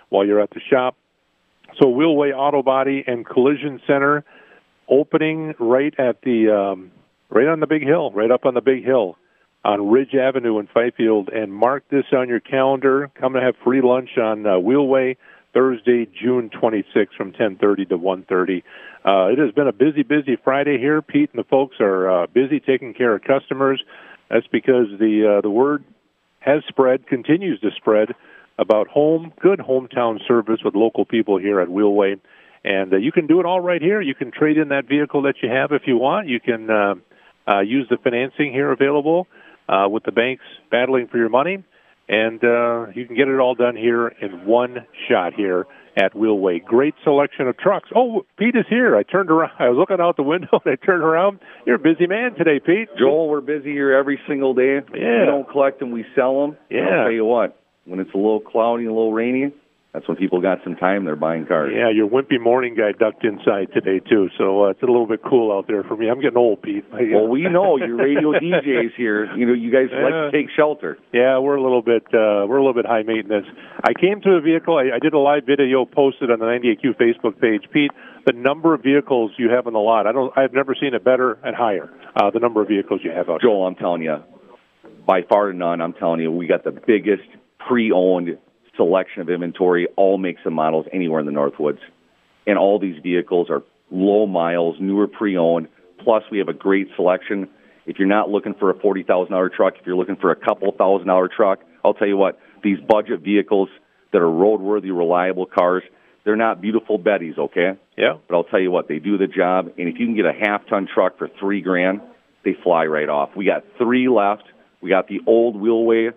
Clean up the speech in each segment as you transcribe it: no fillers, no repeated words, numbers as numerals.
while you're at the shop. So Wheelway Auto Body and Collision Center opening right at the right on the big hill, right up on the big hill on Ridge Avenue in Fifield. And mark this on your calendar. Come to have free lunch on Wheelway Thursday, June 26th from 10:30 to 1:30. It has been a busy Friday here. Pete and the folks are busy taking care of customers. That's because the word has spread, continues to spread, about good hometown service with local people here at Wheelway. And you can do it all right here. You can trade in that vehicle that you have if you want. You can use the financing here available with the banks battling for your money. And you can get it all done here in one shot here at Wheelway. Great selection of trucks. Oh, Pete is here. I turned around. I was looking out the window, and I turned around. You're a busy man today, Pete. Joel, we're busy here every single day. Yeah. We don't collect them. We sell them. Yeah. I'll tell you what, when it's a little cloudy, a little rainy, that's when people got some time. They're buying cars. Yeah, your wimpy morning guy ducked inside today, too, so it's a little bit cool out there for me. I'm getting old, Pete. Well, we know your radio DJs here. You know, you guys like to take shelter. Yeah, we're a little bit high maintenance. I came to a vehicle. I did a live video posted on the 98Q Facebook page. Pete, the number of vehicles you have on the lot, I've never seen it better and higher. The number of vehicles you have out. Joel, I'm telling you, by far none. I'm telling you, we got the biggest pre-owned selection of inventory, all makes and models anywhere in the Northwoods. And all these vehicles are low miles, newer pre-owned. Plus, we have a great selection. If you're not looking for a $40,000 truck, if you're looking for a couple $1,000 truck, I'll tell you what, these budget vehicles that are roadworthy, reliable cars, they're not beautiful Bettys, okay? Yeah. But I'll tell you what, they do the job. And if you can get a half-ton truck for $3,000, they fly right off. We got 3 left. We got the old Wheelway,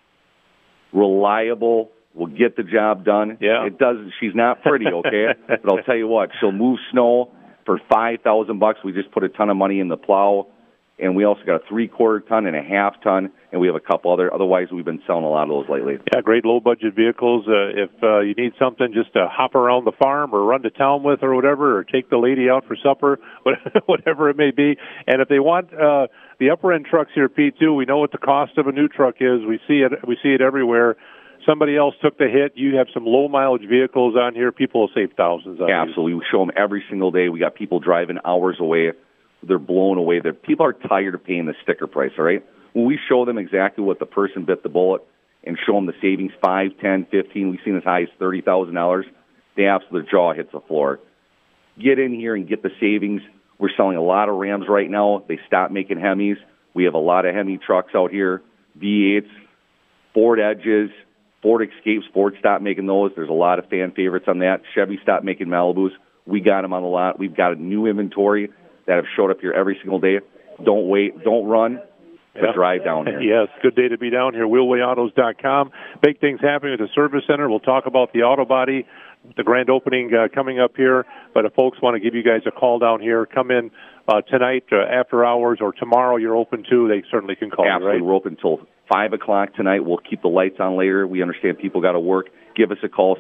reliable, will get the job done. Yeah. It does. She's not pretty, okay? But I'll tell you what, she'll move snow for $5,000. We just put a ton of money in the plow, and we also got a 3/4 ton and a half ton, and we have a couple other. Otherwise, we've been selling a lot of those lately. Yeah, great low-budget vehicles. If you need something just to hop around the farm or run to town with or whatever, or take the lady out for supper, whatever it may be. And if they want the upper-end trucks here, Pete, too, we know what the cost of a new truck is. We see it everywhere. Somebody else took the hit. You have some low-mileage vehicles on here. People will save thousands on Absolutely. We show them every single day. We got people driving hours away. They're blown away. People are tired of paying the sticker price, all right? When we show them exactly what the person bit the bullet and show them the savings, 5, 10, 15, we've seen as high as $30,000, their jaw hits the floor. Get in here and get the savings. We're selling a lot of Rams right now. They stopped making Hemis. We have a lot of Hemi trucks out here, V8s, Ford Edges, Ford Escapes. Ford stopped making those. There's a lot of fan favorites on that. Chevy stopped making Malibus. We got them on the lot. We've got a new inventory that have showed up here every single day. Don't wait. Don't run. But drive down here. Yes, good day to be down here. WheelwayAutos.com. Big things happening at the service center. We'll talk about the auto body, the grand opening coming up here. But if folks want to give you guys a call down here, come in tonight after hours, or tomorrow you're open too. They certainly can call. Absolutely. You, right? We're open until 5 o'clock tonight. We'll keep the lights on later. We understand people got to work. Give us a call,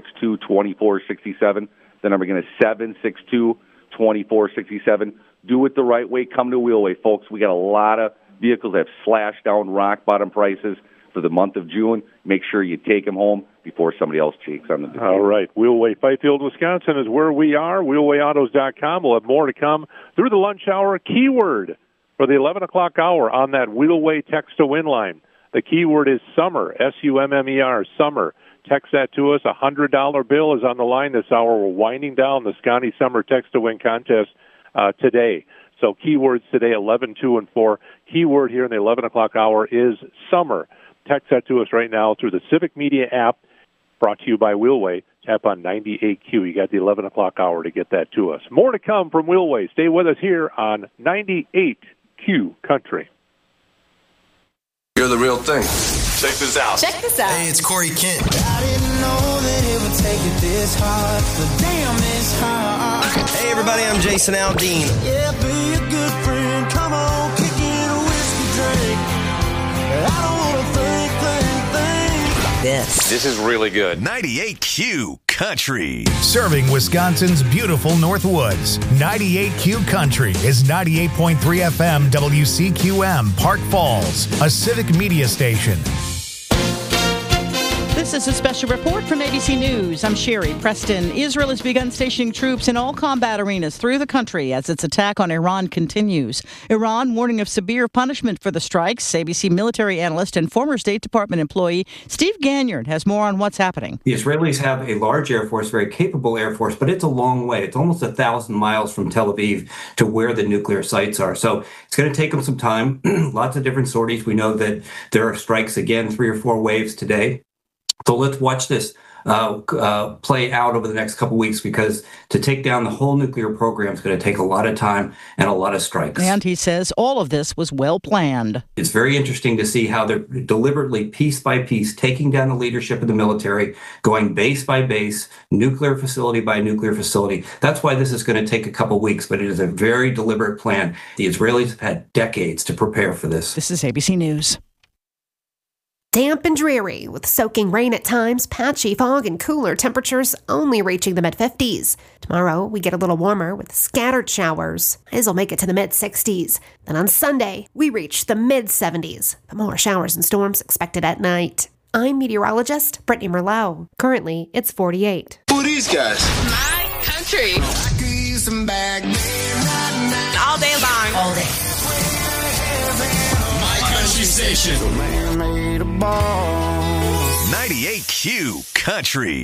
762-2467. The number again is 762-2467. Do it the right way. Come to Wheelway, folks. We got a lot of vehicles that have slashed down rock bottom prices for the month of June. Make sure you take them home before somebody else takes on them. All right. Wheelway, Fifield, Wisconsin is where we are. WheelwayAutos.com. We'll have more to come through the lunch hour. Keyword for the 11 o'clock hour on that Wheelway text-to-win line. The keyword is summer, S-U-M-M-E-R, summer. Text that to us. $100 bill is on the line this hour. We're winding down the Scotty Summer text-to-win contest today. So keywords today, 11, 2, and 4. Keyword here in the 11 o'clock hour is summer. Text that to us right now through the Civic Media app, brought to you by Wheelway. Tap on 98Q. You got the 11 o'clock hour to get that to us. More to come from Wheelway. Stay with us here on 98Q Country. You're the real thing. Check this out. Check this out. Hey, it's Corey Kent. I didn't know that it would take it this hard, but damn, it's hard. Hey, everybody, I'm Jason Aldean. Yeah, be a good friend. Come on, kick in a whiskey drink. I don't want to think. This is really good. 98Q Country. Serving Wisconsin's beautiful Northwoods. 98Q Country is 98.3 FM WCQM, Park Falls, a Civic Media station. This is a special report from ABC News. I'm Sherry Preston. Israel has begun stationing troops in all combat arenas through the country as its attack on Iran continues. Iran warning of severe punishment for the strikes. ABC military analyst and former State Department employee Steve Ganyard has more on what's happening. The Israelis have a large Air Force, very capable Air Force, but it's a long way. It's almost 1,000 miles from Tel Aviv to where the nuclear sites are. So it's going to take them some time. Lots of different sorties. We know that there are strikes again, 3 or 4 waves today. So let's watch this play out over the next couple weeks, because to take down the whole nuclear program is going to take a lot of time and a lot of strikes. And he says all of this was well planned. It's very interesting to see how they're deliberately, piece by piece, taking down the leadership of the military, going base by base, nuclear facility by nuclear facility. That's why this is going to take a couple weeks, but it is a very deliberate plan. The Israelis have had decades to prepare for this. This is ABC News. Damp and dreary, with soaking rain at times, patchy fog, and cooler temperatures only reaching the mid-50s. Tomorrow, we get a little warmer with scattered showers. Highs will make it to the mid-60s. Then on Sunday, we reach the mid-70s, but more showers and storms expected at night. I'm meteorologist Brittany Merlot. Currently, it's 48. Who are these guys? My country. All day long. All day. Station. 98Q Country.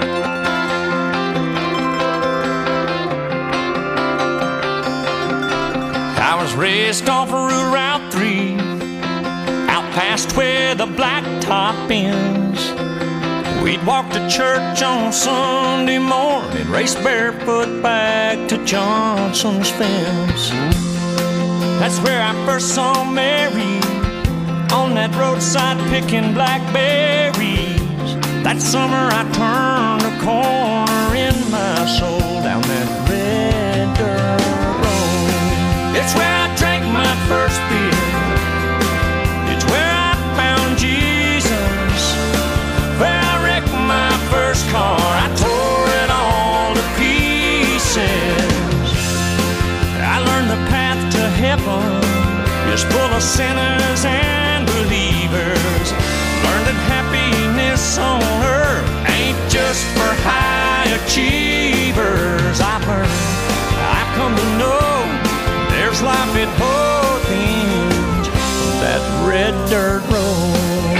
I was raised off of Route 3, out past where the blacktop ends. We'd walk to church on Sunday morning, race barefoot back to Johnson's fence. That's where I first saw Mary, on that roadside picking blackberries. That summer I turned a corner in my soul down that red dirt road. It's where I drank my first beer. It's where I found Jesus. Where I wrecked my first car. I tore it all to pieces. I learned the path to heaven is full of sinners and believers. Learned that happiness on earth ain't just for high achievers. I've come to know there's life at both ends of that red dirt road.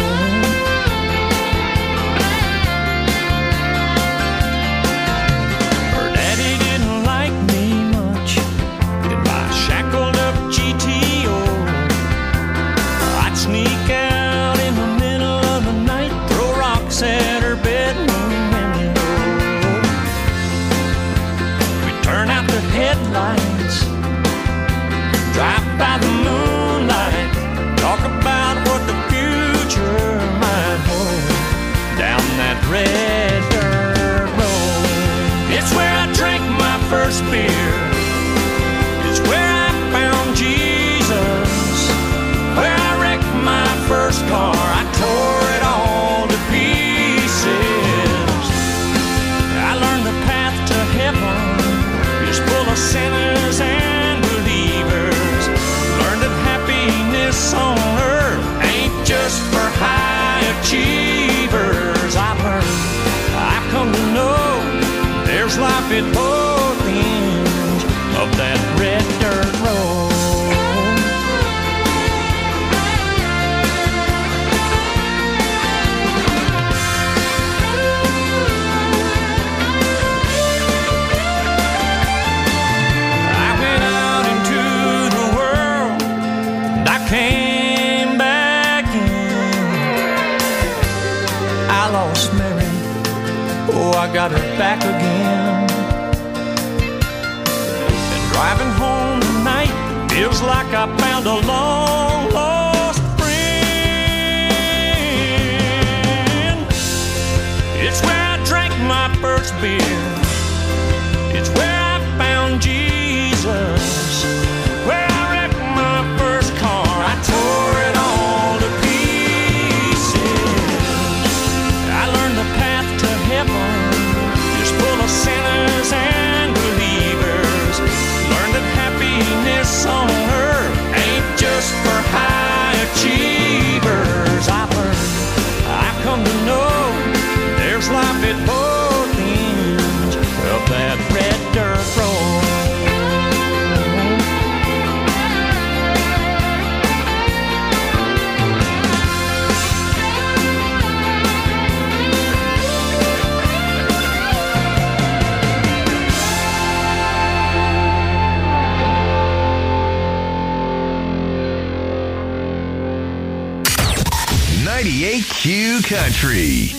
Her daddy didn't like me much in my shackled up GTO. I'd sneak out in the middle of the night, throw rocks at her bedroom window. We'd turn out the headlights, drive by the moonlight, talk about what the future might hold down that red dirt road. It's where I drank my first beer. It's where I found Jesus. Where I wrecked my first car. I tore it all to pieces. I learned the path to heaven is full of sinners and believers. Learned that happiness on earth ain't just for high achievers. I've come to know there's life at both ends of that red dirt road. I went out into the world and I came back in. I lost Mary, oh, I got her back again. And driving home tonight feels like I found a long lost friend. It's where I drank my first beer. It's where I found Jesus. Where I wrecked my first car. I tore it all to pieces. I learned the path to heaven is full of sinners and believers. Learned that happiness on earth ain't just for high achievers. I've come to know Country.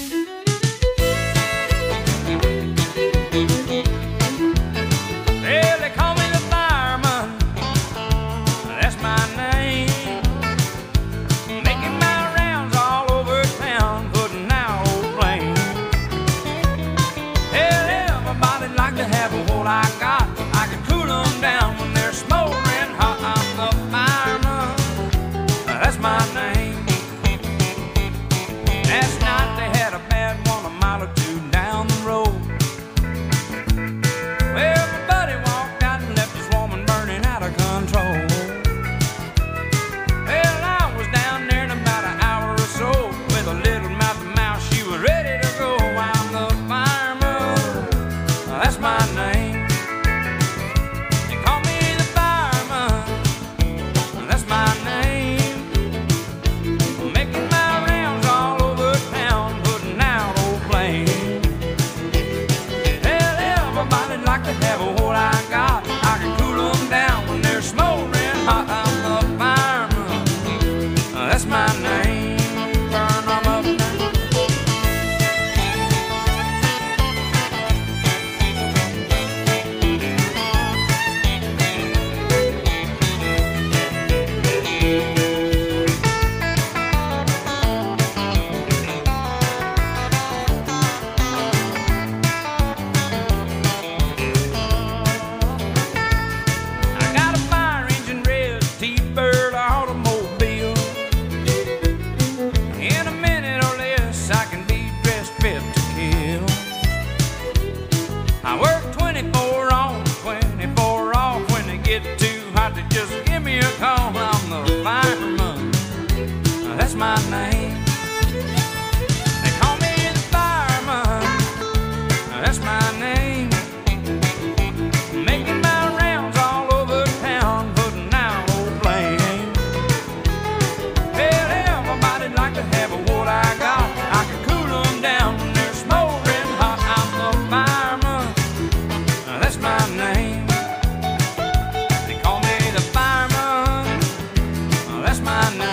Well, they call me the fireman, that's my name. Making my rounds all over town, putting out old flames. Hell, everybody like to have what I got. I can cool them down when they're smoldering hot. I'm the fireman, that's my name. Last night they had a bad one a mile or two down the road. Well, my buddy walked out and left his woman burning out of control. Well, I was down there in about an hour or so with a little mouth to mouth. She was ready to go. I'm the fireman, that's my name. They call me the fireman, that's my name. Making my rounds all over town, putting out old flames. Hell, everybody like to have what I got. I can cool them down when they're smoldering hot. I'm the fireman, that's my name. Burn them up now. I got a fire engine red T-Bird automobile. In a minute or less, I can be dressed fit to kill. I work 24 on, 24 off. When they get too hot, they just give me a call. I'm the fireman, that's my name. They call me the fireman, that's my name. Making my rounds all over town, putting out old flames. Well, everybody like to have what I got. I can cool them down when they're smoldering hot. I'm the fireman, that's my name. They call me the fireman, that's my name.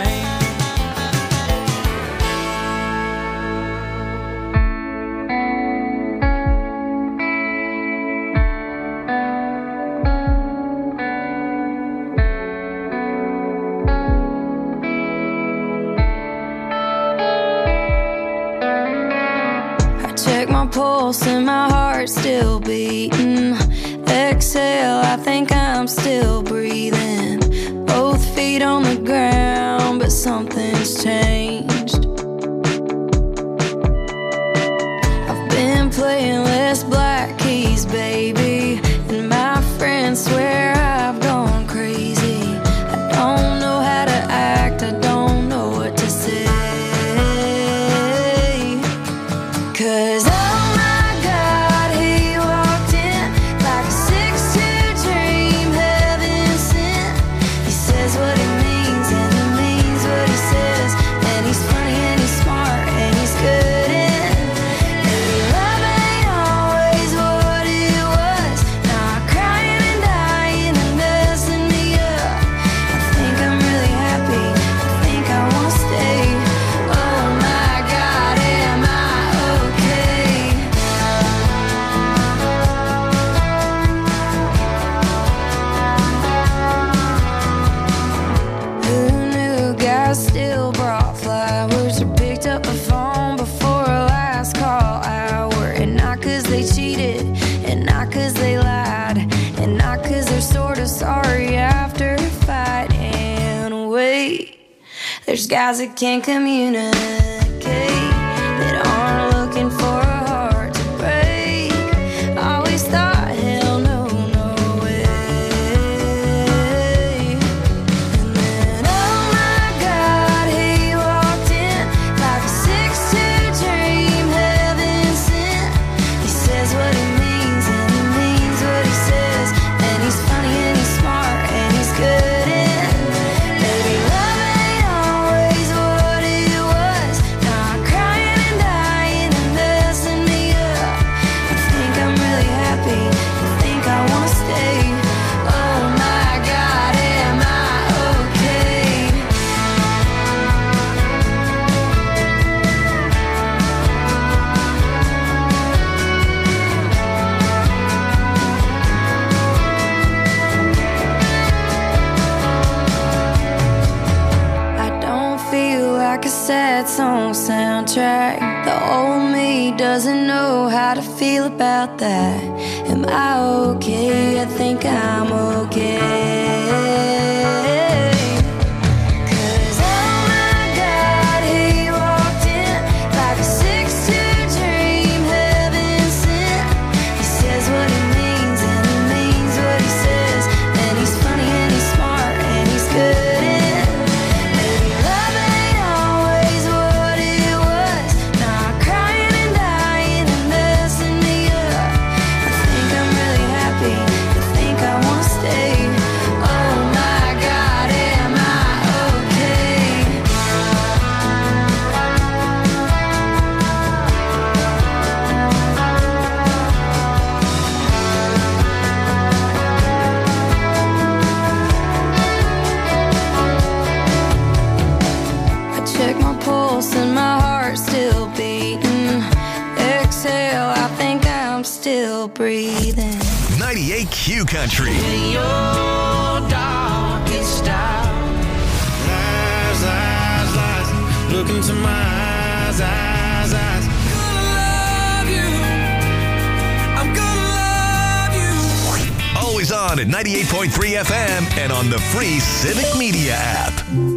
I check my pulse and my heart's still beating. Exhale, I think I'm still breathing. Both feet on the ground, but something's changed. I've been playing less black keys, baby, and my friends swear I've gone crazy. I don't know how to act, I don't know what to say. 'Cause oh my God, he walked in like a 6'2" dream, heaven sent. He says what he means and he means what he says. And he's funny and he's smart and he's good in. And love ain't always what it was. Not crying and dying and messing me up. I think I'm really happy, I think I wanna stay. Oh my God, am I okay? Who knew guys still brought flowers or picked up a phone before a last call hour? And not 'cause they cheated, and not 'cause they lied, and not 'cause they're sort of sorry after a fight. And wait, there's guys that can't communicate, that aren't looking for a heart to break. Always thought, hell no, no way. And then, oh my God, he walked in like a 6'2" dream, heaven sent. He says what he means and he means what he says. And he's funny and he's smart and he's good in. Baby, love ain't always what it was. Not crying and dying and messing Twilight Zone soundtrack. The old me doesn't know how to feel about that. Am I okay? I think I'm okay. Breathing 98Q Country. In your darkest hour. Eyes, look into my eyes. Gonna love you. I'm gonna love you. Always on at 98.3 FM and on the free Civic Media app.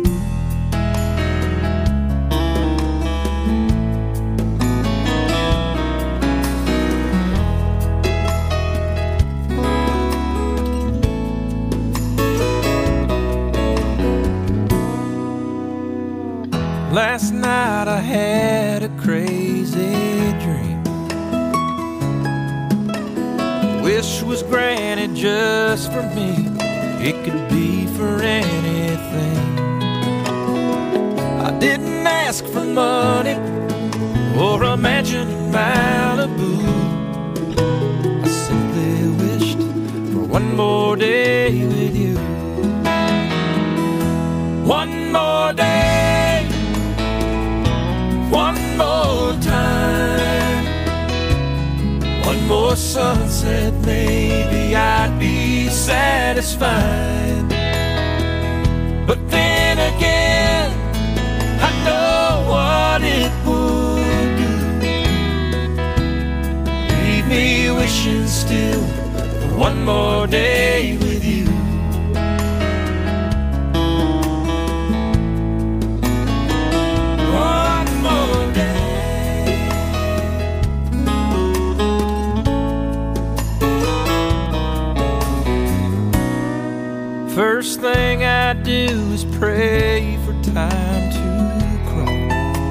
Last night I had a crazy dream. Wish was granted just for me. It could be for anything. I didn't ask for money or a mansion in Malibu. I simply wished for one more day with you. One more day. One more time. One more sunset, maybe I'd be satisfied. But then again, I know what it would do. Leave me wishing still for one more day with you. First thing I do is pray for time to crawl.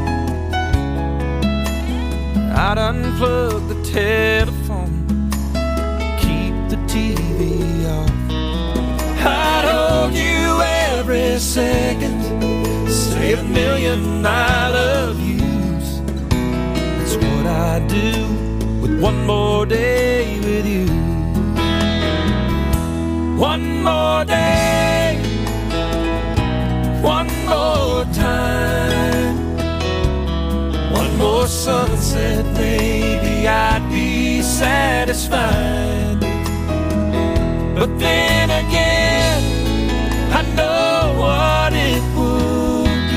I'd unplug the telephone, keep the TV off. I'd hold you every second, say a million I love yous. That's what I do with one more day with you. One more day, one more time, one more sunset, maybe I'd be satisfied. But then again, I know what it would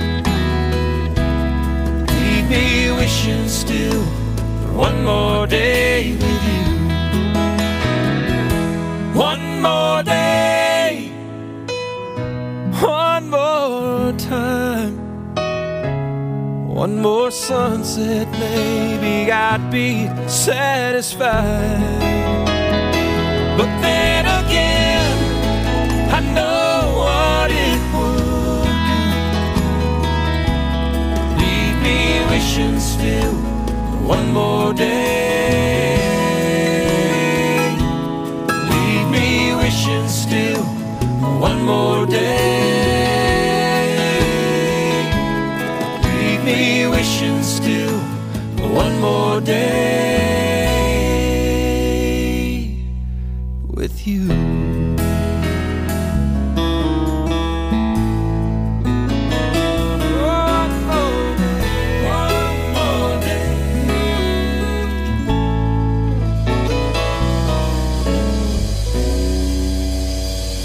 do. Leave me wishing still for one more day with you. One more day, one more time, one more sunset, maybe I'd be satisfied. But then again, I know what it would do. Leave me wishing still for one more day. Wishing still one more day. Leave me wishing still one more day with you.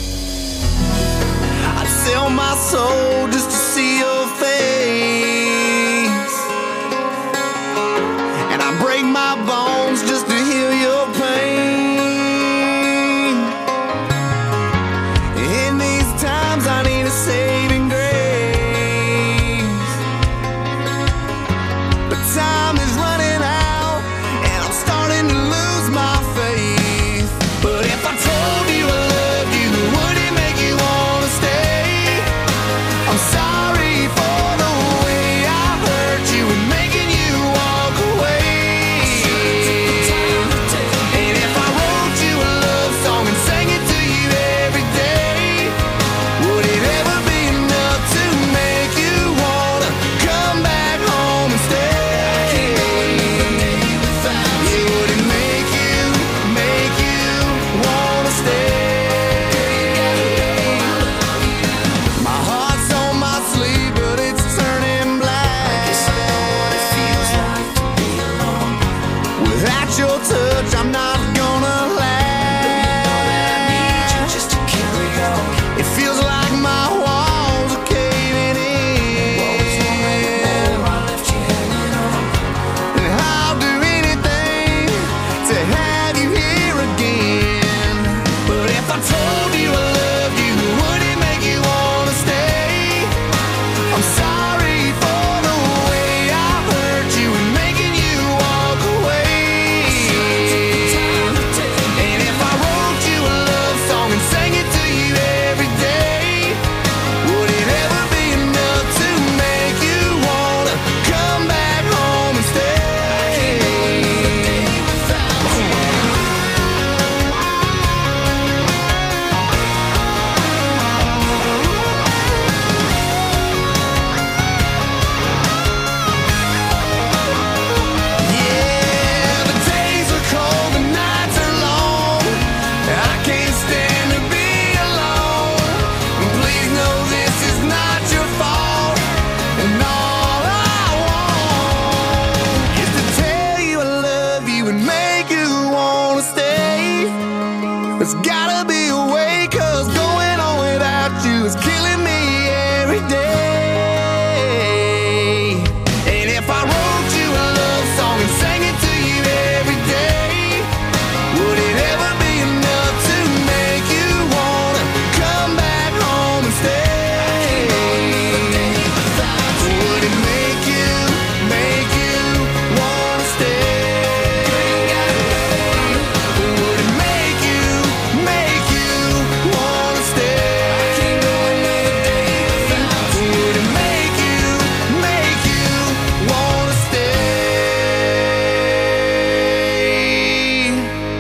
My soul just to see your face. your touch, I'm not gonna last. Just to carry on. It feels like my walls are caving in. And I'll do anything to have you here again. But if I told you I loved you, would it make you wanna stay? I'm sorry for the way I hurt you and making you walk away. And if I wrote you a love song and sang it to you every day, would it ever be enough to make you wanna come back home and stay? Yeah, the days are cold, the nights are long. I can't stand to be alone. Please know this is not your fault. And all I want is to tell you I love you and make you wanna stay. There's gotta be a way, 'cause going on without you is killing me every day. And if I wrote you a love song and sang it to you every day, would it ever be enough to make you wanna come back home and stay? Would it make you wanna stay? Would it make you wanna stay? Would it make you wanna stay?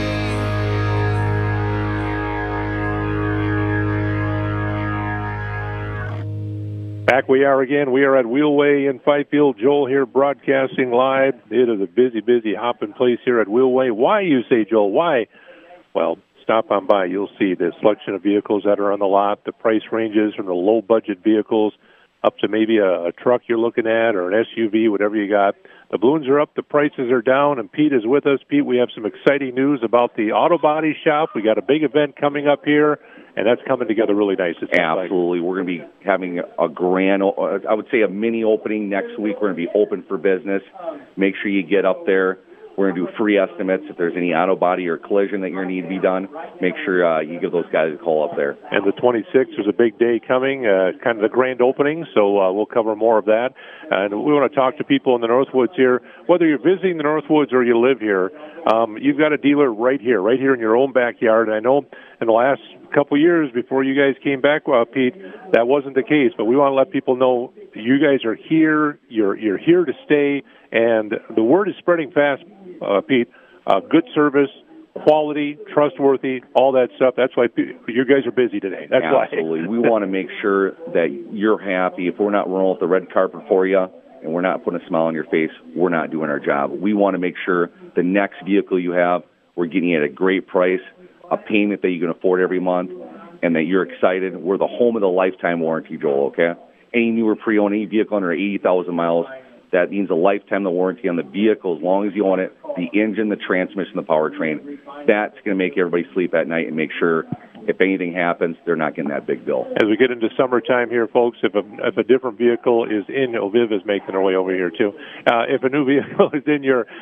Back we are again. We are at Wheelway in Fifield. Joel here broadcasting live. It is a busy, busy hopping place here at Wheelway. Why, you say, Joel? Why? Well, stop on by. You'll see the selection of vehicles that are on the lot, the price ranges from the low-budget vehicles up to maybe a truck you're looking at or an SUV, whatever you got. The balloons are up, the prices are down, and Pete is with us. Pete, we have some exciting news about the Auto Body Shop. We got a big event coming up here, and that's coming together really nice. It sounds like. Absolutely. We're going to be having a grand, I would say a mini opening next week. We're going to be open for business. Make sure you get up there. We're going to do free estimates. If there's any auto body or collision that you're going to need to be done, make sure you give those guys a call up there. And the 26th is a big day coming, kind of the grand opening, so we'll cover more of that. And we want to talk to people in the Northwoods here. Whether you're visiting the Northwoods or you live here, you've got a dealer right here in your own backyard. And I know in the last couple of years before you guys came back, Pete, that wasn't the case. But we want to let people know you guys are here. You're here to stay. And the word is spreading fast, Pete. Good service, quality, trustworthy, all that stuff. That's why you guys are busy today. That's Absolutely. We want to make sure that you're happy. If we're not rolling with the red carpet for you and we're not putting a smile on your face, we're not doing our job. We want to make sure the next vehicle you have, we're getting it at a great price, a payment that you can afford every month, and that you're excited. We're the home of the lifetime warranty, Joel, okay? Any newer pre-owned, any vehicle under 80,000 miles, that means a lifetime of warranty on the vehicle as long as you own it, the engine, the transmission, the powertrain. That's going to make everybody sleep at night and make sure if anything happens, they're not getting that big bill. As we get into summertime here, folks, if a different vehicle is in, Viv is making her way over here too. If a new vehicle is in your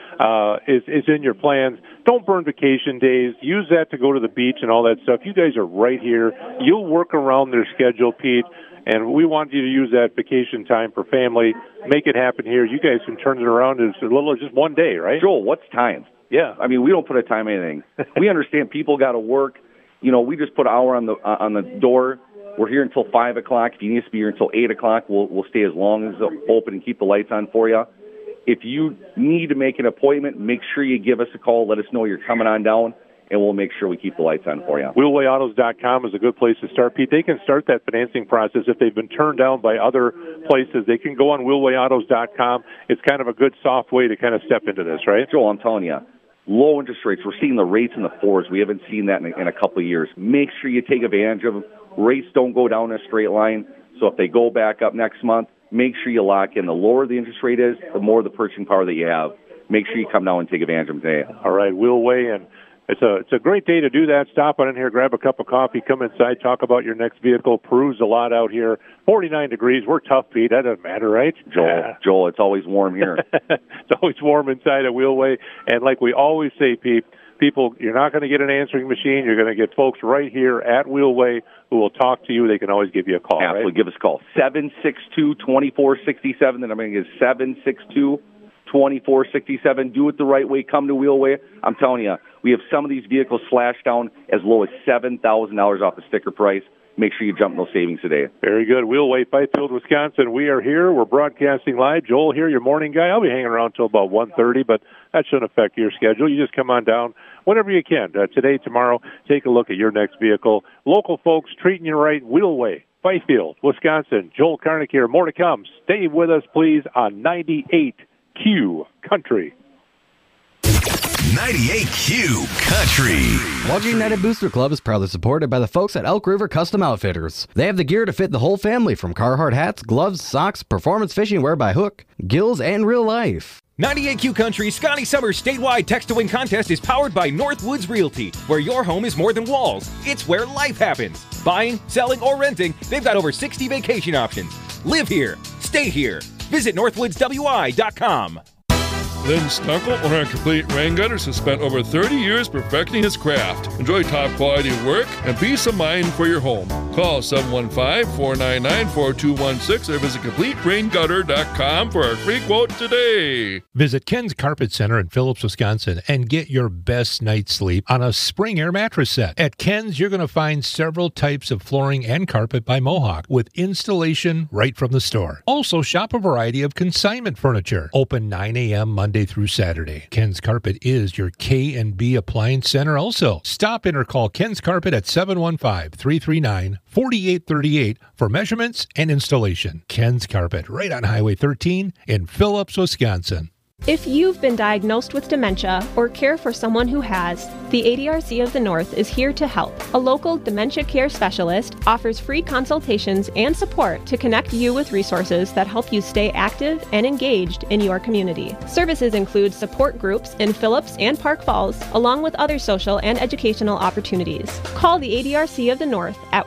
plans, don't burn vacation days. Use that to go to the beach and all that stuff. You guys are right here. You'll work around their schedule, Pete. And we want you to use that vacation time for family. Make it happen here. You guys can turn it around in as little as just one day, right? Joel, what's time? Yeah. I mean, we don't put a time on anything. We understand people got to work. You know, we just put an hour on the door. We're here until 5 o'clock. If you need to be here until 8 o'clock, we'll stay as long as open and keep the lights on for you. If you need to make an appointment, make sure you give us a call. Let us know you're coming on down, and we'll make sure we keep the lights on for you. WheelwayAutos.com is a good place to start, Pete. They can start that financing process. If they've been turned down by other places, they can go on WheelwayAutos.com. It's kind of a good soft way to kind of step into this, right? Joel, I'm telling you, low interest rates. We're seeing the rates in the fours. We haven't seen that in a couple of years. Make sure you take advantage of them. Rates don't go down in a straight line, so if they go back up next month, make sure you lock in. The lower the interest rate is, the more the purchasing power that you have. make sure you come down and take advantage of them today. All right, we'll weigh in. It's a great day to do that. Stop on in here, grab a cup of coffee, come inside, talk about your next vehicle, peruse a lot out here. 49 degrees. We're tough, Pete. That doesn't matter, right? Joel, it's always warm here. It's always warm inside a Wheelway. And like we always say, Pete, people, you're not going to get an answering machine. You're going to get folks right here at Wheelway who will talk to you. They can always give you a call. Absolutely. Right? Give us a call. 762-2467. The number is 762-2467. Do it the right way. Come to Wheelway. I'm telling you, we have some of these vehicles slashed down as low as $7,000 off the sticker price. Make sure you jump in those savings today. Very good. Wheelway, Fifield, Wisconsin. We are here. We're broadcasting live. Joel here, your morning guy. I'll be hanging around till about 1:30, but that shouldn't affect your schedule. You just come on down whenever you can. Today, tomorrow, take a look at your next vehicle. Local folks treating you right. Wheelway, Fifield, Wisconsin. Joel Karnick here. More to come. Stay with us, please, on 98Q Country. 98Q Country. Walker United Booster Club is proudly supported by the folks at Elk River Custom Outfitters. They have the gear to fit the whole family, from Carhartt hats, gloves, socks, performance fishing wear by hook, gills, and real life. 98Q Country Scotty Summers statewide text-to-win contest is powered by Northwoods Realty, where your home is more than walls. It's where life happens. Buying, selling, or renting, they've got over 60 vacation options. Live here. Stay here. Visit northwoodswi.com. Lynn Stunkel, owner of Complete Rain Gutters, has spent over 30 years perfecting his craft. Enjoy top quality work and peace of mind for your home. Call 715-499-4216 or visit CompleteRainGutter.com for a free quote today. Visit Ken's Carpet Center in Phillips, Wisconsin and get your best night's sleep on a Spring Air mattress set. At Ken's, you're going to find several types of flooring and carpet by Mohawk with installation right from the store. Also, shop a variety of consignment furniture. Open 9 a.m. Monday through Saturday. Ken's Carpet is your K&B Appliance Center also. Stop in or call Ken's Carpet at 715-339-4838 for measurements and installation. Ken's Carpet, right on Highway 13 in Phillips, Wisconsin. If you've been diagnosed with dementia or care for someone who has, the ADRC of the North is here to help. A local dementia care specialist offers free consultations and support to connect you with resources that help you stay active and engaged in your community. Services include support groups in Phillips and Park Falls, along with other social and educational opportunities. Call the ADRC of the North at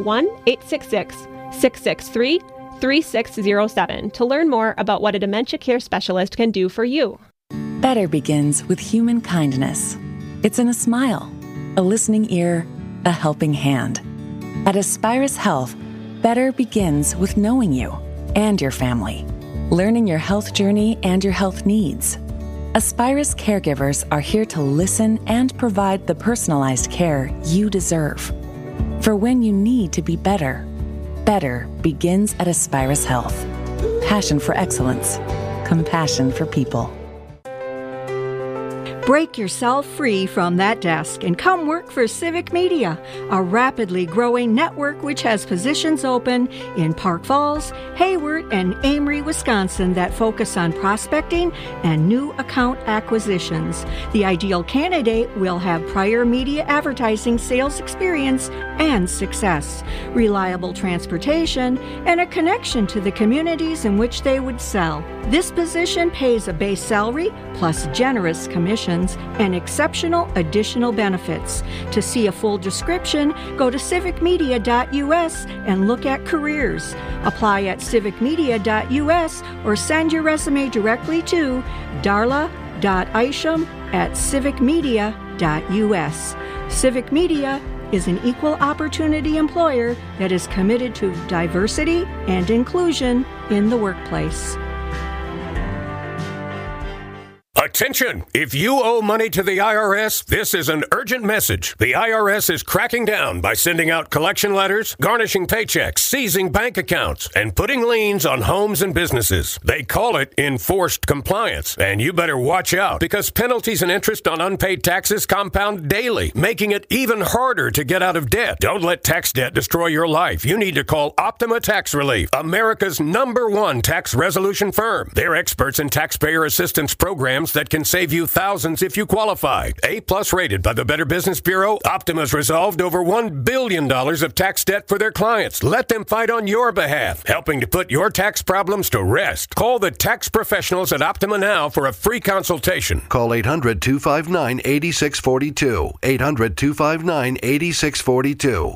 1-866-663-3607 to learn more about what a dementia care specialist can do for you. Better begins with human kindness. It's in a smile, a listening ear, a helping hand. At Aspirus Health, better begins with knowing you and your family, learning your health journey and your health needs. Aspirus caregivers are here to listen and provide the personalized care you deserve. For when you need to be better, better begins at Aspirus Health. Passion for excellence. Compassion for people. Break yourself free from that desk and come work for Civic Media, a rapidly growing network which has positions open in Park Falls, Hayward, and Amory, Wisconsin that focus on prospecting and new account acquisitions. The ideal candidate will have prior media advertising sales experience and success, reliable transportation, and a connection to the communities in which they would sell. This position pays a base salary plus generous commissions and exceptional additional benefits. To see a full description, go to civicmedia.us and look at careers. Apply at civicmedia.us or send your resume directly to darla.isham@civicmedia.us. Civic Media is an equal opportunity employer that is committed to diversity and inclusion in the workplace. Attention! If you owe money to the IRS, this is an urgent message. The IRS is cracking down by sending out collection letters, garnishing paychecks, seizing bank accounts, and putting liens on homes and businesses. They call it enforced compliance, and you better watch out because penalties and interest on unpaid taxes compound daily, making it even harder to get out of debt. Don't let tax debt destroy your life. You need to call Optima Tax Relief, America's #1 tax resolution firm. They're experts in taxpayer assistance programs that can save you thousands if you qualify. A-plus rated by the Better Business Bureau, Optima's resolved over $1 billion of tax debt for their clients. Let them fight on your behalf, helping to put your tax problems to rest. Call the tax professionals at Optima now for a free consultation. Call 800-259-8642. 800-259-8642.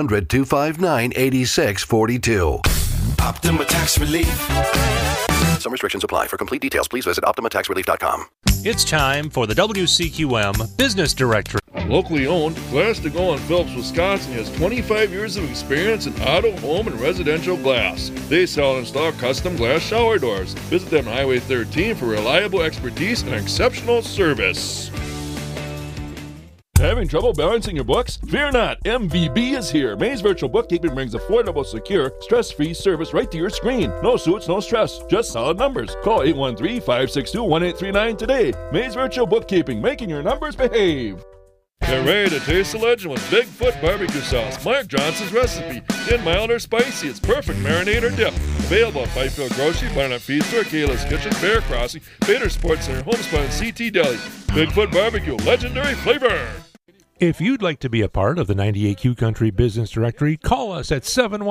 800-259-8642. Optima Tax Relief. Some restrictions apply. For complete details, please visit OptimaTaxRelief.com. It's time for the WCQM Business Directory. Locally owned, Glass to Go in Phillips, Wisconsin has 25 years of experience in auto, home, and residential glass. They sell and install custom glass shower doors. Visit them on Highway 13 for reliable expertise and exceptional service. Having trouble balancing your books? Fear not, MVB is here. Maze Virtual Bookkeeping brings affordable, secure, stress-free service right to your screen. No suits, no stress, just solid numbers. Call 813-562-1839 today. Maze Virtual Bookkeeping, making your numbers behave. Get ready to taste the legend with Bigfoot barbecue sauce. Mark Johnson's recipe. Thin, mild, or spicy. It's perfect marinade or dip. Available at Fifield Grocery, Barnett Feed Store, Kayla's Kitchen, Bear Crossing, Bader Sports Center, Homespun, and CT Deli. Bigfoot barbecue, legendary flavor. If you'd like to be a part of the 98Q Country Business Directory, call us at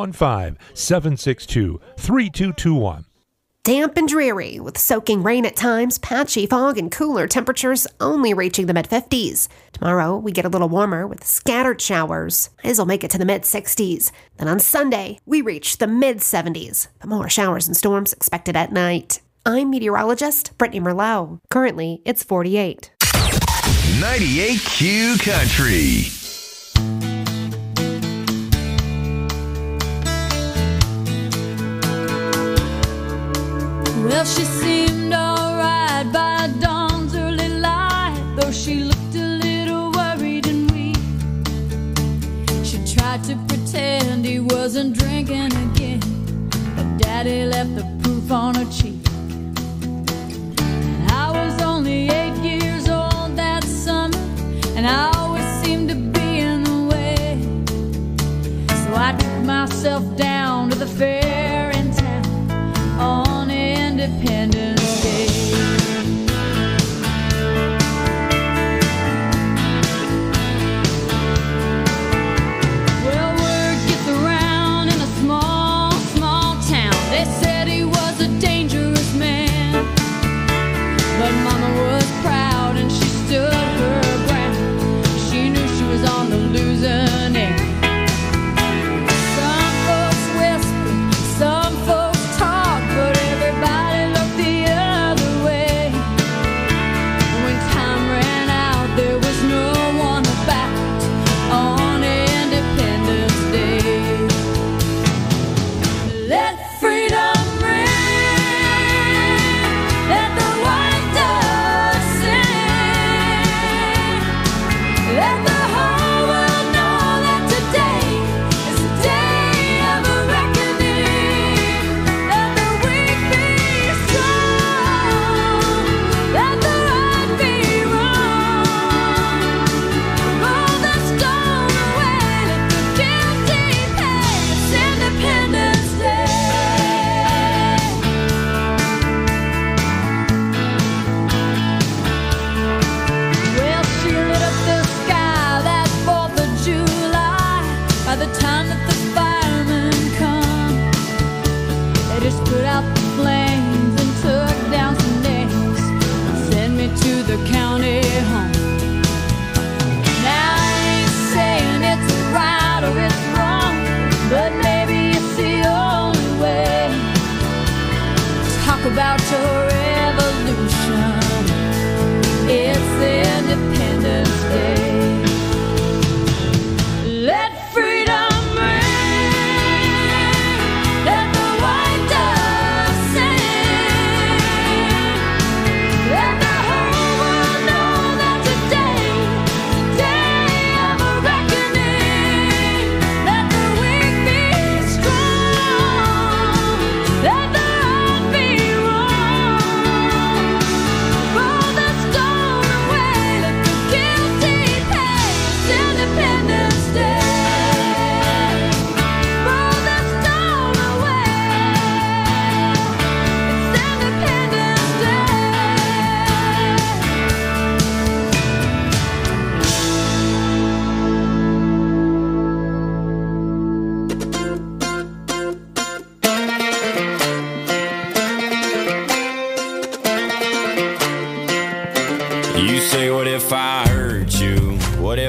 715-762-3221. Damp and dreary, with soaking rain at times, patchy fog, and cooler temperatures only reaching the mid-50s. Tomorrow, we get a little warmer with scattered showers. Highs will make it to the mid-60s. Then on Sunday, we reach the mid-70s, but more showers and storms expected at night. I'm meteorologist Brittany Merlot. Currently, it's 48. 98Q Country. Well, she seemed alright by dawn's early light, though she looked a little worried and weak. She tried to pretend he wasn't drinking again, but Daddy left the proof on her cheek. And I was only 8 years old that summer, and I always seemed to be in the way. So I took myself down to the fair in town on Independence Day. Well, word gets around in a small, small town. They said he was a dangerous man, but Mama was proud and she stood her ground. She knew she was on the losing end. Some folks whisper, some folks talk, but everybody looked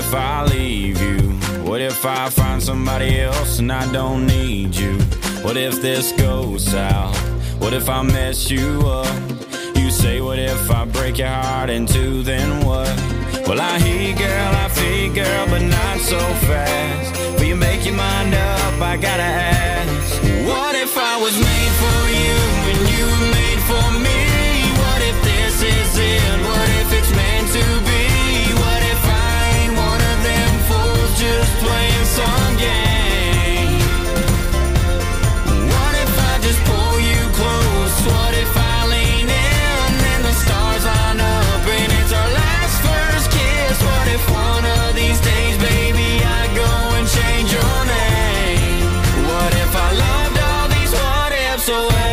if I leave you? What if I find somebody else and I don't need you? What if this goes south? What if I mess you up? You say, what if I break your heart in two, then what? Well, I hear you, girl, I feel you, girl, but not so fast. Will you make your mind up? I gotta ask. What if I was made for you and you were made for me? What if this is it? What if it's meant to be? What if I ain't one of them fools just playing some game? What if I just pull you close? What if I lean in and the stars line up and it's our last first kiss? What if one of these days, baby, I go and change your name? What if I loved all these what ifs away?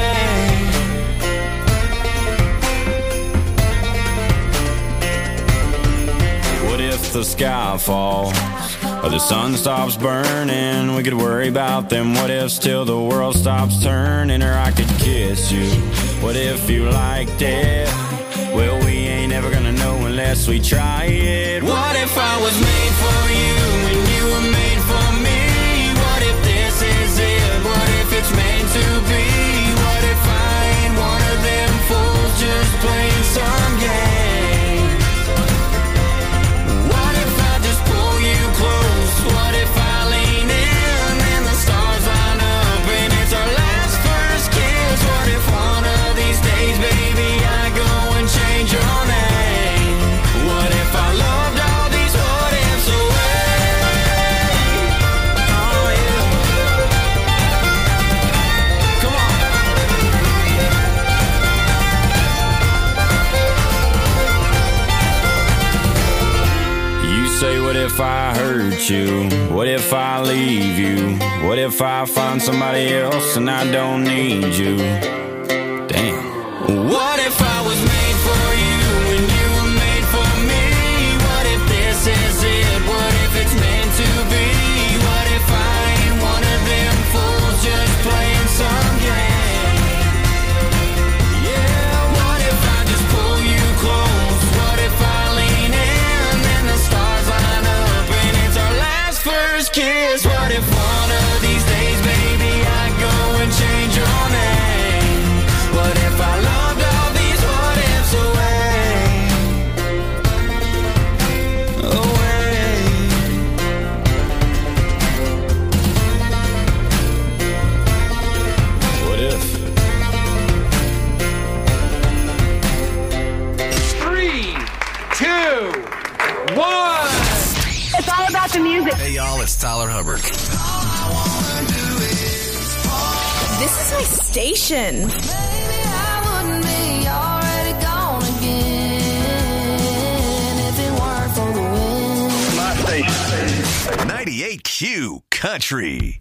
What if the sky falls or the sun stops burning? We could worry about them what ifs till the world stops turning. Or I could kiss you. What if you liked it? Well, we ain't ever gonna know unless we try it. What if I was made for you and you were made for me? What if this is it? What if it's meant to be? What if I ain't one of them fools just playing some game? What if I just pull you close? What if I lean in and the stars line up and it's our last first kiss? What if one of these days, baby, I go and change your name? What if I loved all these what ifs away? Oh yeah. Come on. You say, what if I hurt you? What if I leave you? What if I find somebody else and I don't need you? Damn. What if I was made for you and you were made for me? What if this is it? What if it's meant to be? What if I ain't one of them fools just playing some game? Yeah, what if I just pull you close? What if I lean in and the stars line up and it's our last first kiss? What if one of these days, baby, I go and change your name? What if I loved all these what ifs away? Away. What if? 3, 2, 1. It's all about the music. Hey, y'all, it's Tyler Hubbard. This is my station. My station. 98Q Country.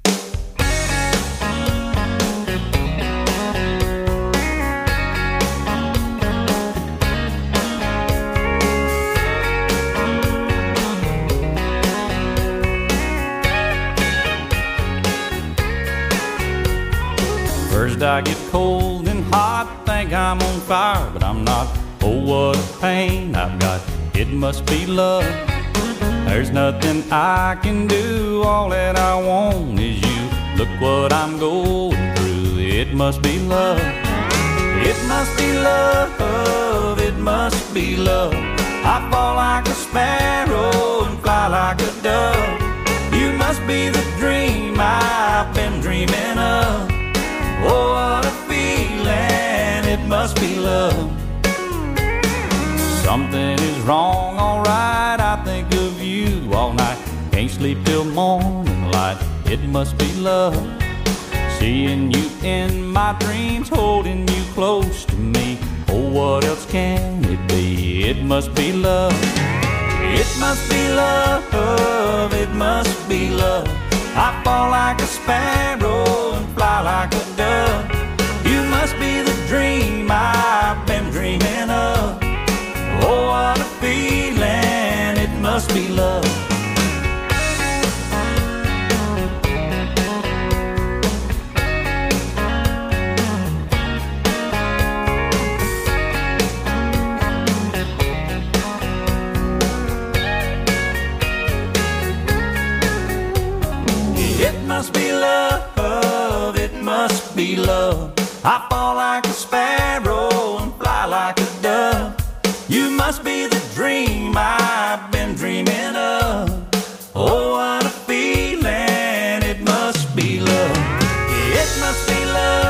First I get cold and hot, think I'm on fire, but I'm not. Oh, what a pain I've got. It must be love. There's nothing I can do. All that I want is you. Look what I'm going through. It must be love. It must be love. It must be love. I fall like a sparrow and fly like a dove. You must be the dream I've been dreaming of. Oh, what a feeling. It must be love. Something is wrong, alright. I think of you all night. Can't sleep till morning light. It must be love. Seeing you in my dreams, holding you close to me. Oh, what else can it be? It must be love. It must be love. It must be love. I fall like a sparrow and fly like a dove. You must be the dream I've been dreaming of. Oh, what a feeling. It must be love. be love. I fall like a sparrow and fly like a dove. You must be the dream I've been dreaming of. Oh, what a feeling, it must be love. It must be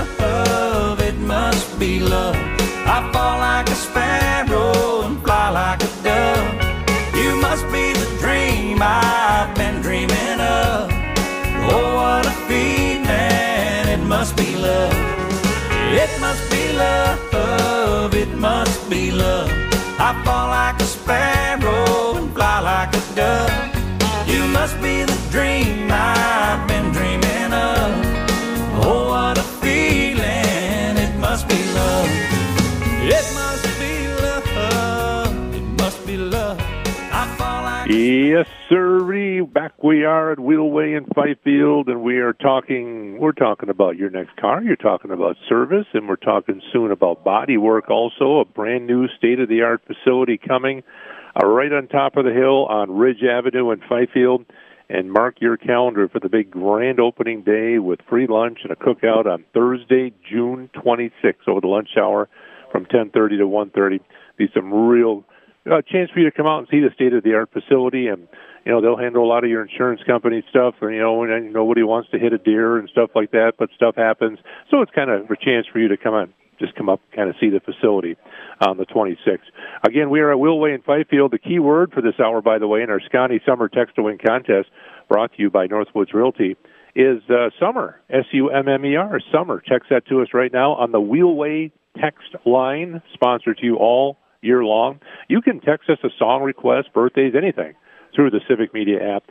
love, it must be love. I fall like a sparrow and fly like a dove. You must be the dream I've been dreaming of. Oh, what a feeling, it must be love. It must be love, it must be love. I fall like a sparrow and fly like a dove. You must be the dream I've been dreaming of. Oh, what a feeling, it must be love. It must be love, it must be love. I fall like Yes, sirree. Back we are at Wheelway in Fifield, and we're talking about your next car. You're talking about service, and we're talking soon about body work also. A brand new state-of-the-art facility coming right on top of the hill on Ridge Avenue in Fifield. And mark your calendar for the big grand opening day with free lunch and a cookout on Thursday, June 26th, over the lunch hour from 10:30 to 1:30. Be some real chance for you to come out and see the state-of-the-art facility, and they'll handle a lot of your insurance company stuff. And nobody wants to hit a deer and stuff like that, but stuff happens. So it's kind of a chance for you to come up, kind of see the facility on the 26th. Again, we are at Wheelway in Fifield. The key word for this hour, by the way, in our Scotty Summer Text to Win contest, brought to you by Northwoods Realty, is summer. SUMMER. Summer. Text that to us right now on the Wheelway text line, sponsored to you all year long. You can text us a song request, birthdays, anything, through the Civic Media app,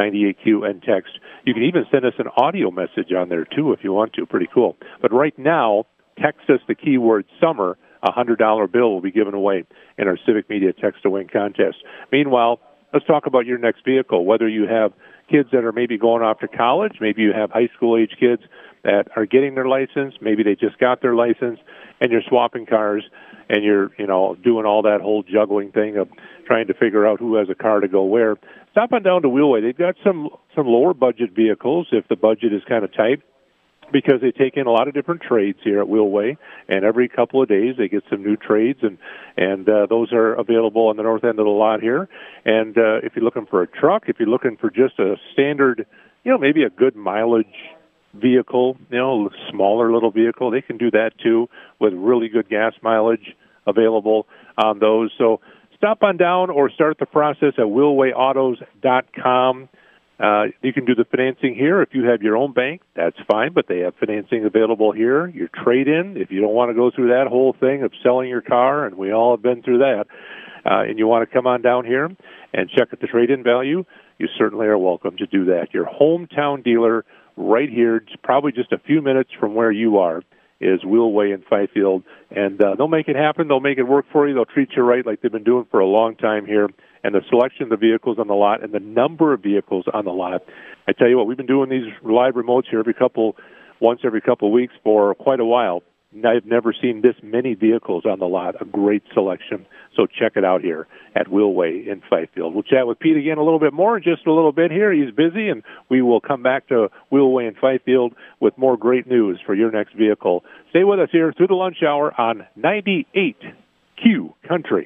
98Q and text. You can even send us an audio message on there, too, if you want to. Pretty cool. But right now, text us the keyword summer. A $100 bill will be given away in our Civic Media Text to Win contest. Meanwhile, let's talk about your next vehicle, whether you have kids that are maybe going off to college, maybe you have high school-age kids that are getting their license, maybe they just got their license, and you're swapping cars, and you're, doing all that whole juggling thing of trying to figure out who has a car to go where. Stop on down to Wheelway. They've got some lower budget vehicles if the budget is kind of tight, because they take in a lot of different trades here at Wheelway, and every couple of days they get some new trades, and those are available on the north end of the lot here. And if you're looking for a truck, if you're looking for just a standard, maybe a good mileage vehicle, smaller little vehicle, they can do that too with really good gas mileage available on those. So stop on down or start the process at wheelwayautos.com. You can do the financing here. If you have your own bank, that's fine, but they have financing available here. Your trade-in, if you don't want to go through that whole thing of selling your car, and we all have been through that, and you want to come on down here and check at the trade-in value, you certainly are welcome to do that. Your hometown dealer right here, probably just a few minutes from where you are, is Wheelway in Fifield, and they'll make it happen. They'll make it work for you. They'll treat you right like they've been doing for a long time here. And the selection of the vehicles on the lot and the number of vehicles on the lot. I tell you what, we've been doing these live remotes here once every couple of weeks for quite a while. I've never seen this many vehicles on the lot, a great selection. So check it out here at Wheelway in Fifield. We'll chat with Pete again a little bit more in just a little bit here. He's busy, and we will come back to Wheelway in Fifield with more great news for your next vehicle. Stay with us here through the lunch hour on 98Q Country.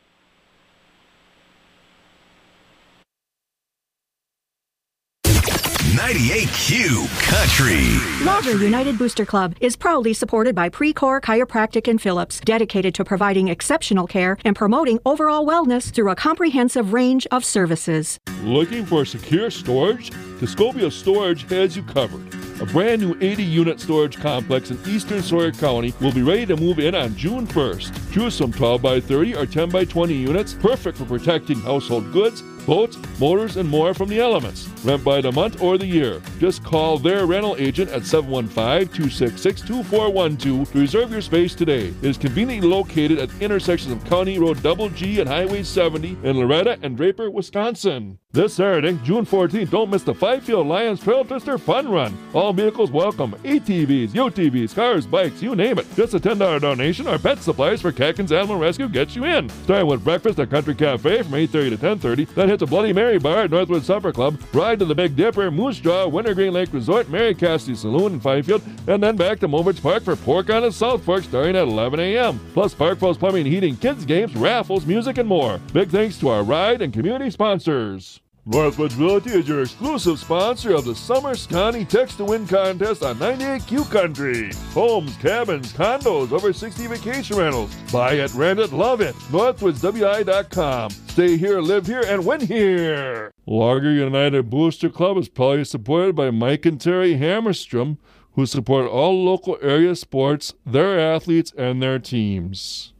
.98Q Country. Lawver United Booster Club is proudly supported by Precor Chiropractic in Phillips, dedicated to providing exceptional care and promoting overall wellness through a comprehensive range of services. Looking for secure storage? Tuscobia Storage has you covered. A brand new 80-unit storage complex in eastern Sawyer County will be ready to move in on June 1st. Choose some 12 by 30 or 10 by 20 units, perfect for protecting household goods, boats, motors, and more from the elements. Rent by the month or the year. Just call their rental agent at 715-266-2412 to reserve your space today. It is conveniently located at the intersections of County Road Double G and Highway 70 in Loretta and Draper, Wisconsin. This Saturday, June 14th, don't miss the Fifield Lions Trail Twister Fun Run. All vehicles welcome. ATVs, UTVs, cars, bikes, you name it. Just a $10 donation or pet supplies for Katkins Animal Rescue gets you in. Starting with breakfast at Country Cafe from 8:30 to 10:30. Then hit the Bloody Mary Bar at Northwood Supper Club. Ride to the Big Dipper, Moose Jaw, Wintergreen Lake Resort, Mary Cassidy Saloon in Fifield. And then back to Mobridge Park for Pork on the South Fork starting at 11 a.m. Plus Parkfield's Plumbing and Heating, kids games, raffles, music, and more. Big thanks to our ride and community sponsors. Northwoods Realty is your exclusive sponsor of the Summer Scotty Text to Win contest on 98Q Country. Homes, cabins, condos, over 60 vacation rentals. Buy it, rent it, love it. NorthwoodsWI.com. Stay here, live here, and win here. Lager United Booster Club is proudly supported by Mike and Terry Hammerstrom, who support all local area sports, their athletes, and their teams.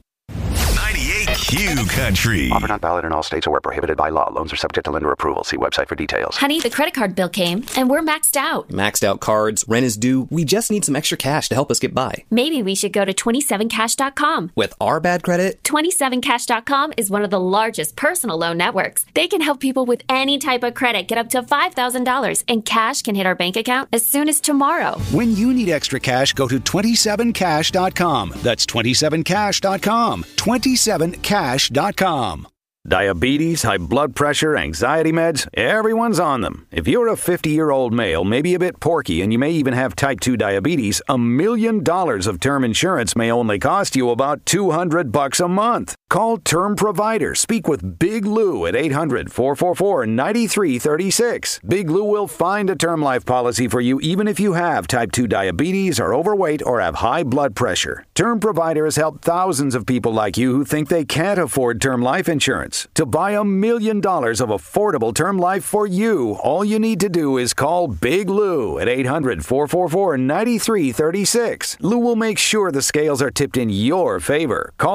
98Q Country. Offer not valid in all states or where prohibited by law. Loans are subject to lender approval. See website for details. Honey, the credit card bill came, and we're maxed out. Maxed out cards, rent is due. We just need some extra cash to help us get by. Maybe we should go to 27cash.com. With our bad credit? 27cash.com is one of the largest personal loan networks. They can help people with any type of credit get up to $5,000, and cash can hit our bank account as soon as tomorrow. When you need extra cash, go to 27cash.com. That's 27cash.com. 27cash.com. Diabetes, high blood pressure, anxiety meds, everyone's on them. If you're a 50-year-old male, maybe a bit porky, and you may even have type 2 diabetes, $1 million of term insurance may only cost you about $200 a month. Call Term Provider. Speak with Big Lou at 800-444-9336. Big Lou will find a term life policy for you even if you have type 2 diabetes, are overweight, or have high blood pressure. Term Provider has helped thousands of people like you who think they can't afford term life insurance. To buy $1 million of affordable term life for you, all you need to do is call Big Lou at 800-444-9336. Lou will make sure the scales are tipped in your favor. Call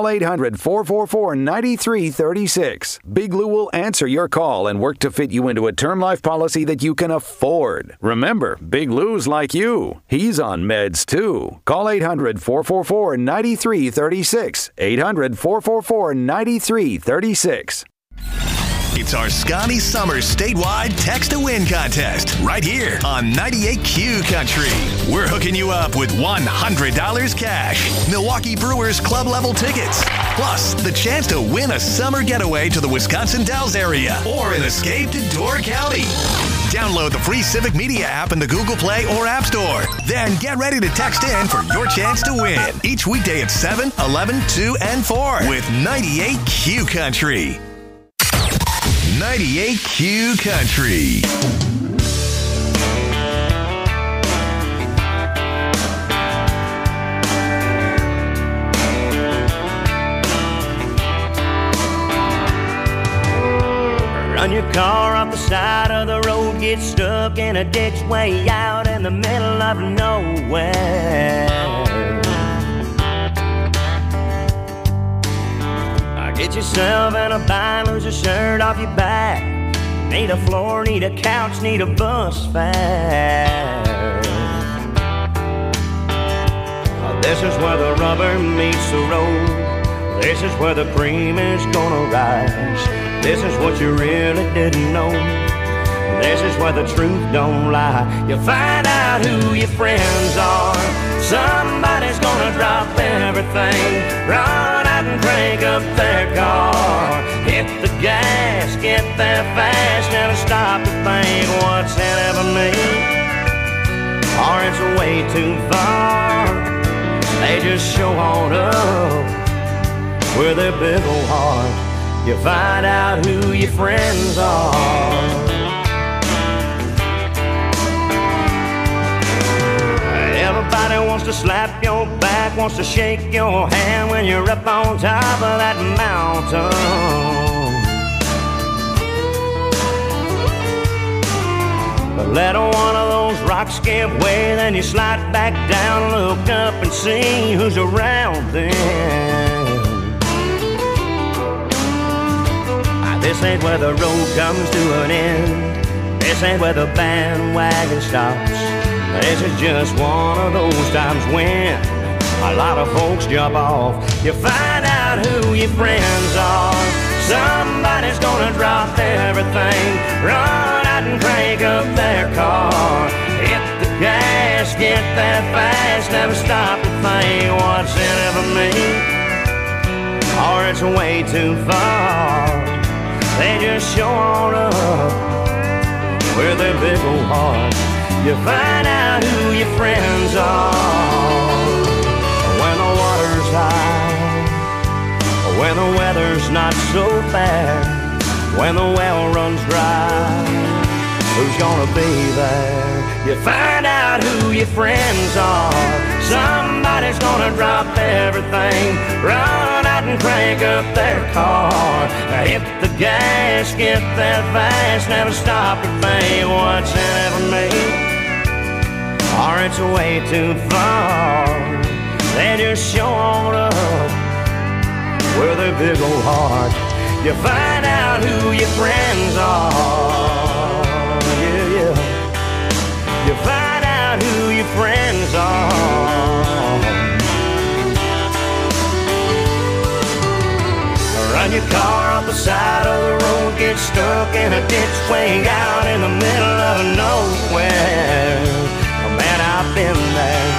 800-444-9336. Big Lou will answer your call and work to fit you into a term life policy that you can afford. Remember, Big Lou's like you. He's on meds too. Call 800-444-9336. 800-444-9336. It's our Scotty Summer statewide Text to Win contest right here on 98Q Country. We're hooking you up with $100 cash, Milwaukee Brewers club level tickets, plus the chance to win a summer getaway to the Wisconsin Dells area or an escape to Door County. Download the free Civic Media app in the Google Play or App Store. Then get ready to text in for your chance to win each weekday at 7, 11, 2, and 4 with 98Q Country. 98Q Country. Run your car off the side of the road, get stuck in a ditch way out in the middle of nowhere. Get yourself in a bind, lose your shirt off your back. Need a floor, need a couch, need a bus fare. This is where the rubber meets the road. This is where the cream is gonna rise. This is what you really didn't know. This is where the truth don't lie. You find out who your friends are. Somebody's gonna drop everything, run out and crank up their car. Hit the gas, get there fast, and stop to think what's in it for me. Or it's way too far. They just show on up with their big old heart. You find out who your friends are. Everybody wants to slap your back, wants to shake your hand when you're up on top of that mountain. But let one of those rocks give way, then you slide back down, look up and see who's around then. This ain't where the road comes to an end. This ain't where the bandwagon stops. This is just one of those times when a lot of folks jump off. You find out who your friends are. Somebody's gonna drop everything, run out and crank up their car. Hit the gas, get that fast, never stop to think what's in it for me, or it's way too far. They just show on up with their big old heart. You find out who your friends are when the water's high, when the weather's not so fair, when the well runs dry. Who's gonna be there? You find out who your friends are. Somebody's gonna drop everything, run out and crank up their car. Hit the gas, get that fast, never stop to think what's in it for me, or it's way too far. They just show on up with their big old heart. You find out who your friends are. Yeah, yeah. You find out who your friends are. Run your car off the side of the road, get stuck in a ditch way out in the middle of nowhere. Oh, man, I've been there.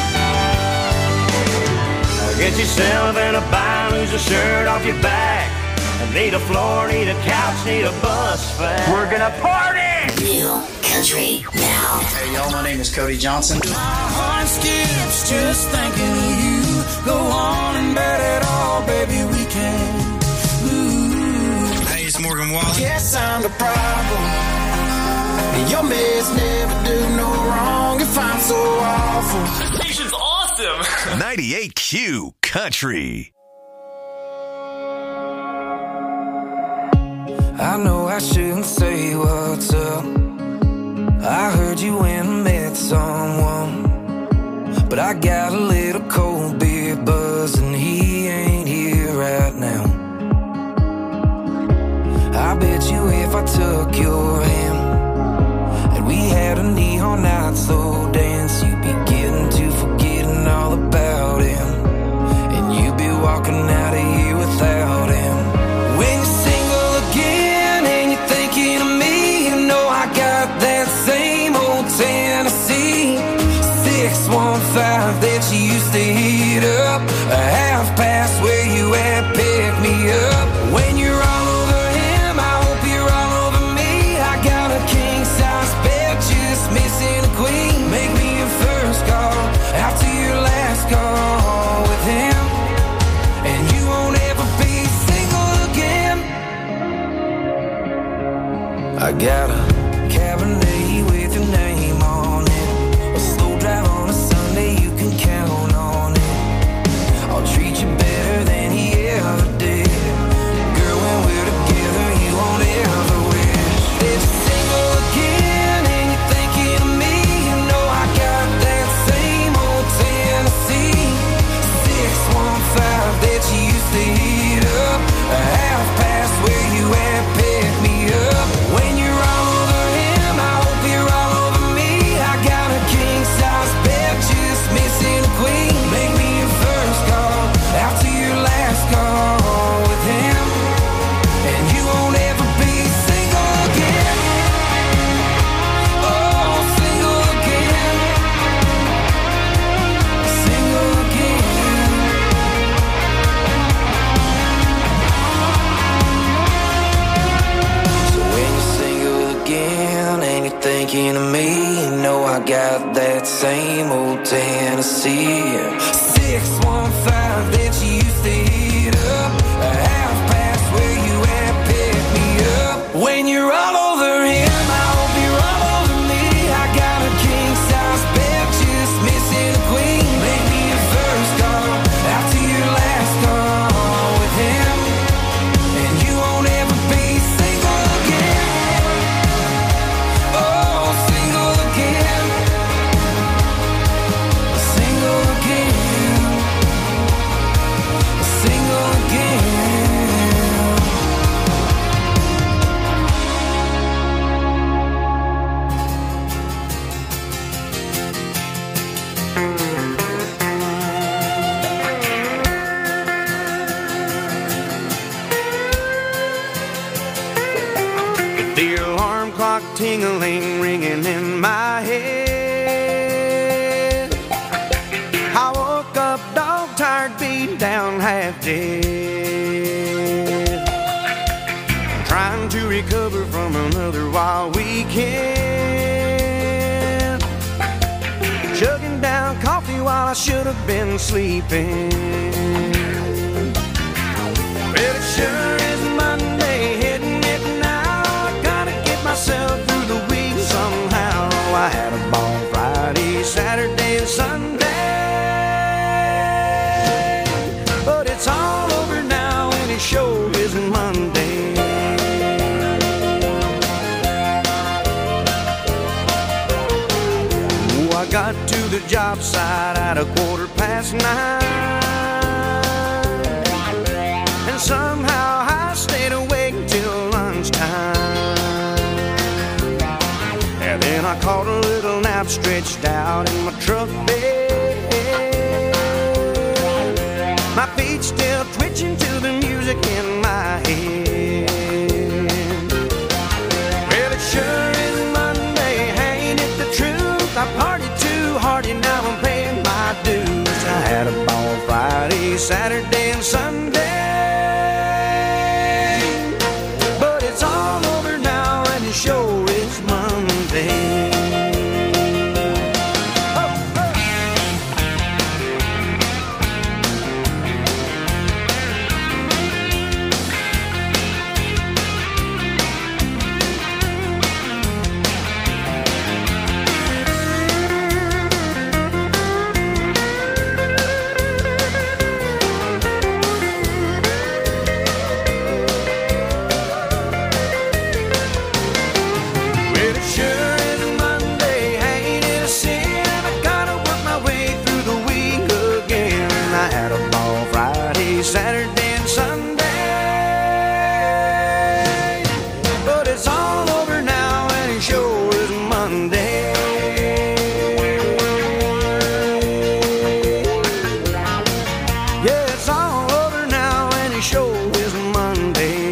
Get yourself in a bind, lose a shirt off your back. Need a floor, need a couch, need a bus fare. We're gonna party! Real country now. Hey y'all, my name is Cody Johnson. My heart skips just thinking of you. Go on and bet it all, baby, we can. Ooh. Hey, it's Morgan Wallen. Guess I'm the problem. Your mess never do no wrong if I'm so awful. This station's awesome. 98Q Country. I know I shouldn't say what's up. I heard you went and met someone, but I got a little cold beer buzz and he ain't here right now. I bet you if I took your hand and we had a neon night slow dance, you'd be getting to forgetting all about him, and you'd be walking out of here without him. When you're single again and you're thinking of me, you know I got that same old Tennessee 615 that you used to heat up, a half past where you at, pick me up. When you're all over him, I hope you're all over me. I got a king size bed, just missing a queen. Make me your first call after your last call with him, and you won't ever be single again. I got a Cabernet with your name on it, a slow drive on a Sunday, you can count on it. I'll treat you better than he ever did. Girl, when we're together, you won't ever wish that you're single again and you're thinking of me. You know I got that same old Tennessee 615 that you used to heat up, a half past where you at, pick me up. When you're all over him, I hope you're all over me. I got a king size bed, just missing a queen. Make me your first call after your last call with him, and you won't ever be single again. Oh, single again. Single again. So when you're single again and you're thinking of me, you know I got that same old Tennessee 615 that you used to heat up, a half past where you at, pick me up. When you're all over him, I hope you're all over me. I got a king size bed, just missing a queen. Make me your first call after your last call with him, and you won't ever be single again. Oh, single again. Single again. Single clock ting-a-ling ringing in my head. I woke up dog-tired, beat down, half dead, trying to recover from another wild weekend, chugging down coffee while I should have been sleeping. Well, it sure is Monday, hitting it now. I gotta get myself through the week somehow. I had a ball Friday, Saturday, and Sunday, but it's all over now, and it sure isn't Monday. Oh, I got to the job site at 9:15. And somehow I stayed awake till lunchtime. And then I caught a little nap stretched out in my truck bed. My feet still twitching to the music in my head. Well, it sure is Monday, ain't it the truth? I partied too hard and now I'm paying my dues. I had a ball Friday, Saturday, and Sunday. Sure is Monday. Saturday and Sunday, but it's all over now and it sure is Monday. Yeah, it's all over now and it sure is Monday.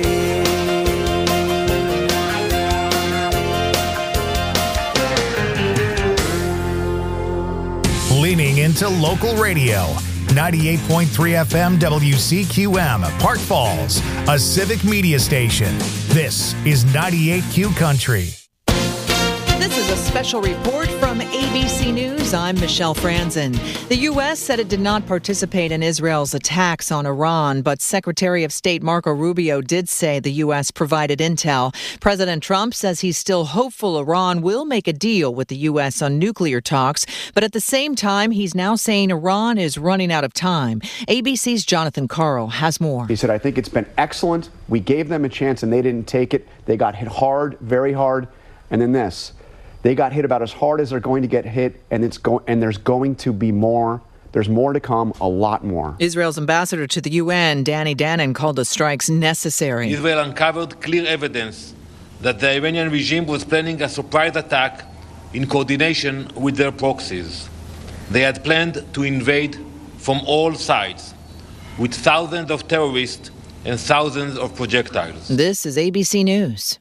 Leaning into local radio. 98.3 FM WCQM, Park Falls, a civic media station. This is 98Q Country. This is a special report from ABC News. I'm Michelle Franzen. The U.S. said it did not participate in Israel's attacks on Iran, but Secretary of State Marco Rubio did say the U.S. provided intel. President Trump says he's still hopeful Iran will make a deal with the U.S. on nuclear talks, but at the same time, he's now saying Iran is running out of time. ABC's Jonathan Carl has more. He said, I think it's been excellent. We gave them a chance and they didn't take it. They got hit hard, very hard. And then this. They got hit about as hard as they're going to get hit, and there's going to be more. There's more to come, a lot more. Israel's ambassador to the UN, Danny Danon, called the strikes necessary. Israel uncovered clear evidence that the Iranian regime was planning a surprise attack in coordination with their proxies. They had planned to invade from all sides, with thousands of terrorists and thousands of projectiles. This is ABC News.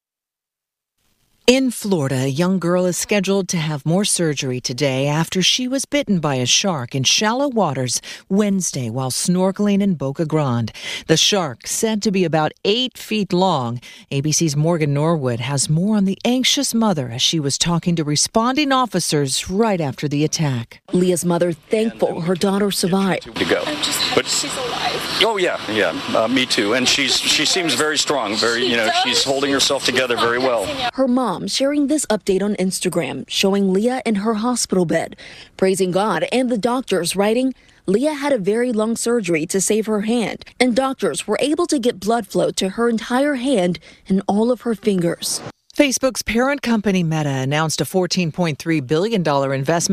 In Florida, a young girl is scheduled to have more surgery today after she was bitten by a shark in shallow waters Wednesday while snorkeling in Boca Grande. The shark, said to be about 8 feet long. ABC's Morgan Norwood has more on the anxious mother as she was talking to responding officers right after the attack. Leah's mother thankful her daughter survived. To go. I'm just happy she's alive. Oh yeah, me too. And she seems very strong. She's holding herself together very well. Her mom sharing this update on Instagram, showing Leah in her hospital bed, praising God and the doctors, writing, Leah had a very long surgery to save her hand, and doctors were able to get blood flow to her entire hand and all of her fingers. Facebook's parent company Meta announced a $14.3 billion investment